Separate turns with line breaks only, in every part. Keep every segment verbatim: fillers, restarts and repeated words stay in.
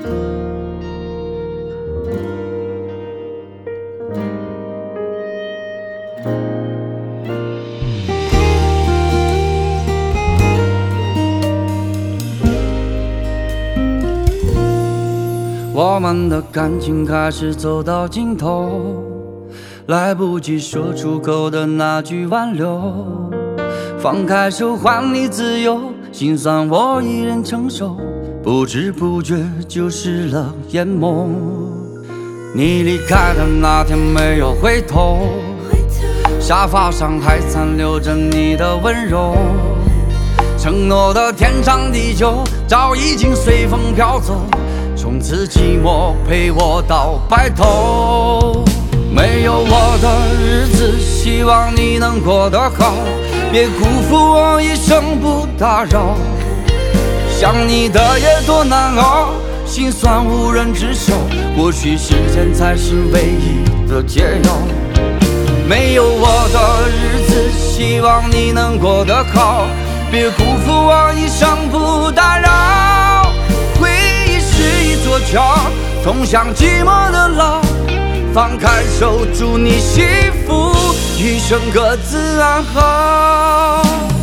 我们的感情开始走到尽头，来不及说出口的那句挽留，放开手还你自由，心酸我一人承受，不知不觉就湿了眼眸。你离开的那天没有回头，沙发上还残留着你的温柔，承诺的天长地久早已经随风飘走，从此寂寞陪我到白头。没有我的日子，希望你能过得好，别辜负我一生不打扰。想你的夜多难熬，心酸无人知晓，或许时间才是唯一的解药。没有我的日子，希望你能过得好，别辜负我一生不打扰。回忆是一座桥，通向寂寞的牢，放开手，祝你幸福，余生各自安好。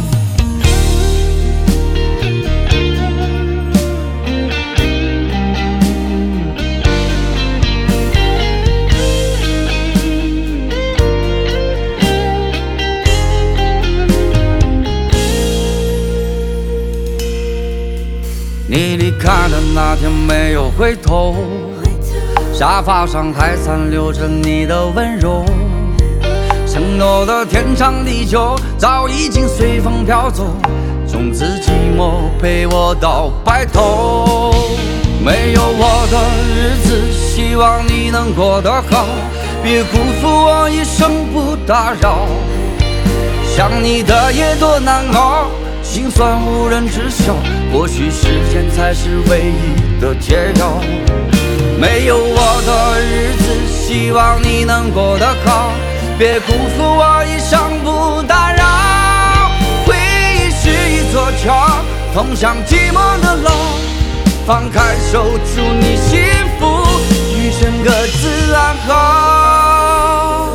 你离开的那天没有回头，沙发上还残留着你的温柔，承诺的天长地久早已经随风飘走，从此寂寞陪我到白头。没有我的日子，希望你能过得好，别辜负我一生不打扰。想你的夜多难熬，心酸无人知晓，或许时间才是唯一的解药。没有我的日子，希望你能过得好，别辜负我一生不打扰。回忆是一座桥，通向寂寞的牢，放开手，祝你幸福，余生各自安好。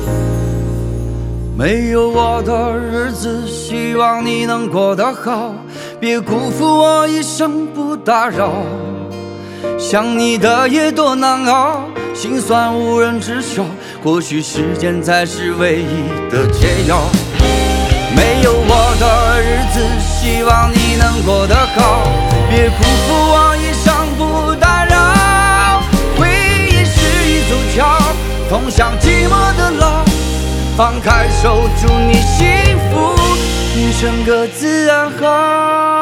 没有我的日子，希望你能过得好，别辜负我一生不打扰。想你的夜多难熬，心酸无人知晓，或许时间才是唯一的解药。没有我的日子，希望你能过得好，别辜负我一生不打扰。回忆是一座桥，通向寂寞的牢，放开手，祝你幸福，余生各自安好。